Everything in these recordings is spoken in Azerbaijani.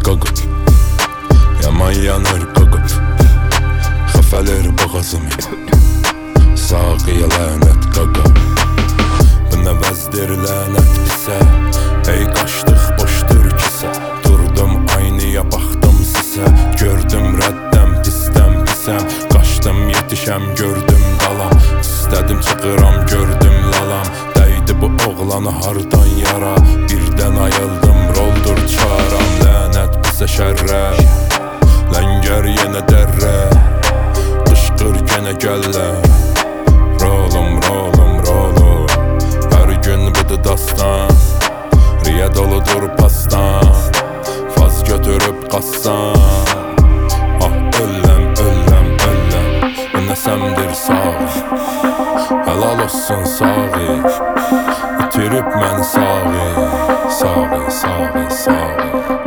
qaqıb, yaman yanır qaqıb, xəfələr boğazım, saqiyə lənət qaqıb. Bu nə vəzdir lənət isə, ey qaçdıq boşdur kisə. Durdum aynaya baxdım sizə, gördüm rəddəm pisdən pisəm. Qaçdım yetişəm gördüm dalam, istədim çıxıram gördüm lalam. Dəydi bu oğlanı hardan yara, birdən ayıldım roldur çaram. Lənət bizə şərrə, ləngər yenə dərrə, qışqır yenə gəllə. Rolum, rolum, rolum, hər gün budur dastan, riyə doludur pastan, faz götürüb qassan. Ah ölləm, ölləm, ölləm, bu nəsəmdir sağı, helal olsun sağı, itirib məni sağı, sağı, sağı, sağı.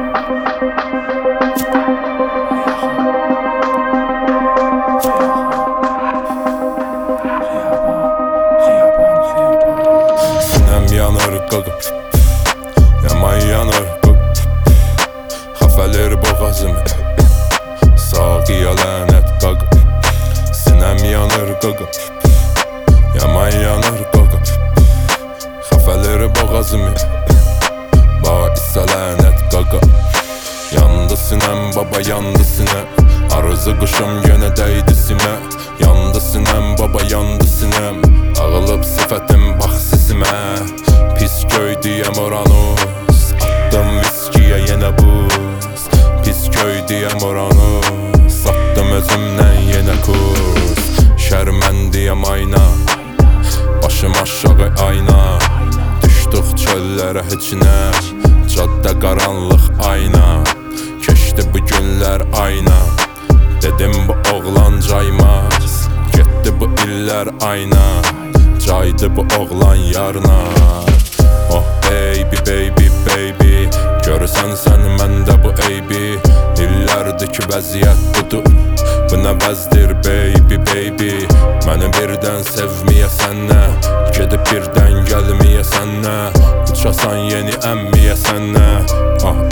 Yanır qaqıb, yaman yanır qaqıb, xəfələr boğazım, saqiyə lənət qaqıb. Sinəm yanır qaqıb, yaman yanır qaqıb, xəfələr boğazım, baisə lənət qaqıb. Yandı sinəm baba yandı sinəm, arızı qışım yenə dəydi simə. Yandı sinəm baba yandı sinəm, ağılıb sifətim bax sesimə. Pis göy deyəm oranus, attım viskiyə yenə buz. Pis göy deyəm oranus, sattım özümdən yenə kuz. Şərməndiyəm ayna, başım aşağı ayna, düşdük çöllərə heç nə, caddə qaranlıq ayna. Keçdi bu günlər ayna, dedim bu oğlan caymaz. Getdi bu illər ayna, caydı bu oğlan yarına. Oh baby, baby, baby, görürsən sən məndə bu eybi. İllərdir ki vəziyyət budur, bu nə vəzdir baby, baby. Məni birdən sevməyəsən nə, gedib birdən gəlməyəsən nə, uçasan yeni əmməyəsən nə. Ah